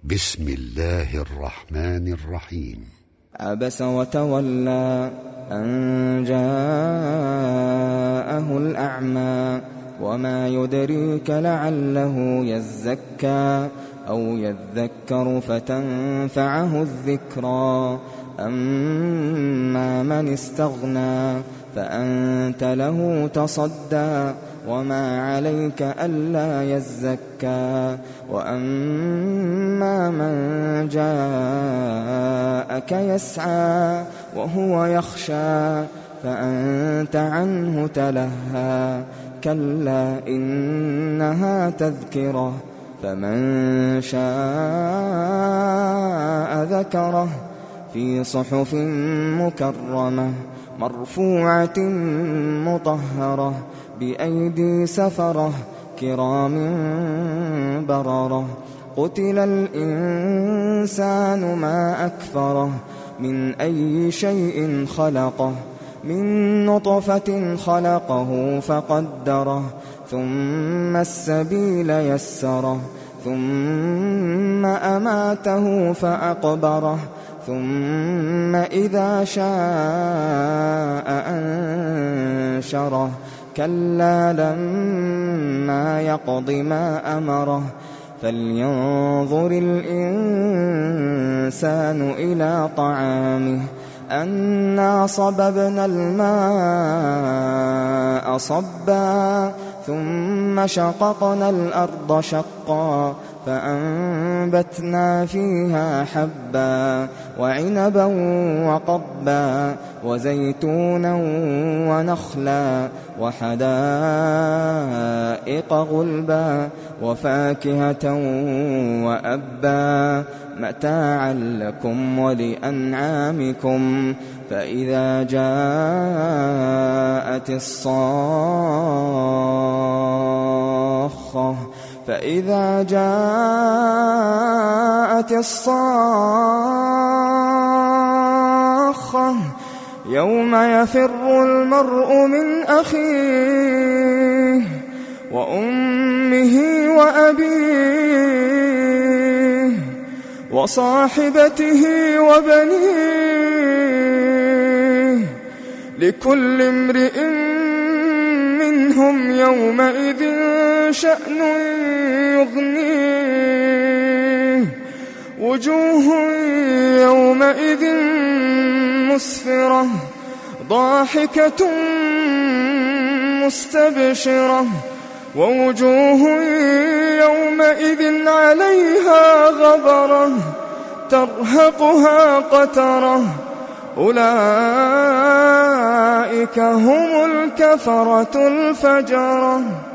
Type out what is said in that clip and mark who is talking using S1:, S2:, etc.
S1: بسم الله الرحمن الرحيم.
S2: عبس وتولى أن جاءه الأعمى وما يدريك لعله يزكى أو يذكر فتنفعه الذكرى أما من استغنى فأنت له تصدى وما عليك ألا يزكى وأما من جاءك يسعى وهو يخشى فأنت عنه تلهى كلا إنها تذكرة فمن شاء ذكره في صحف مكرمة مرفوعة مطهرة بأيدي سفرة كرام بررة قتل الإنسان ما أكفره من أي شيء خلقه من نطفة خلقه فقدره ثم السبيل يسره ثم أماته فأقبره ثم إذا شاء أنشره كلا لما يقض ما أمره فلينظر الإنسان إلى طعامه أنا صببنا الماء صبا ثم شققنا الأرض شقا فأنبتنا فيها حبا وعنبا وقبا وزيتونا ونخلا وحدائق غلبا وفاكهة وأبا متاعا لكم ولأنعامكم فإذا جاءت الصاخة يوم يفر المرء من أخيه وأمه وأبيه وصاحبته وبنيه لكل امرئ منهم يومئذ شأن يغنيه وجوه يومئذ مسفرة ضاحكة مستبشرة ووجوه يومئذ عليها غبرة ترهقها قترة أولئك هم الكفرة الفجرة.